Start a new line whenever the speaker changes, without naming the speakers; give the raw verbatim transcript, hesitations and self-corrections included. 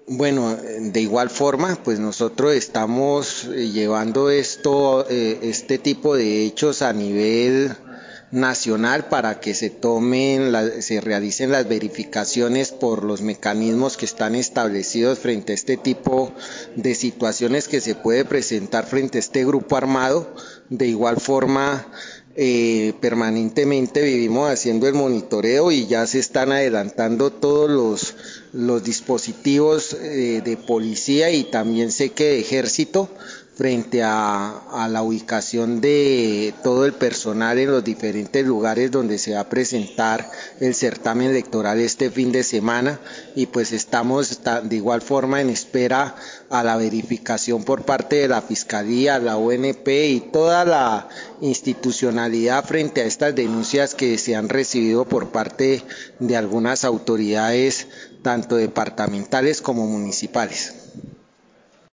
Bueno, de igual forma, pues nosotros estamos eh, llevando esto, eh, este tipo de hechos a nivel nacional para que se tomen, la- se realicen las verificaciones por los mecanismos que están establecidos frente a este tipo de situaciones que se puede presentar frente a este grupo armado. De igual forma, eh, permanentemente vivimos haciendo el monitoreo y ya se están adelantando todos los, los dispositivos eh, de policía y también sé que de ejército frente a, a la ubicación de todo el personal en los diferentes lugares donde se va a presentar el certamen electoral este fin de semana, y pues estamos de igual forma en espera a la verificación por parte de la Fiscalía, la O N P y toda la institucionalidad frente a estas denuncias que se han recibido por parte de algunas autoridades tanto departamentales como municipales.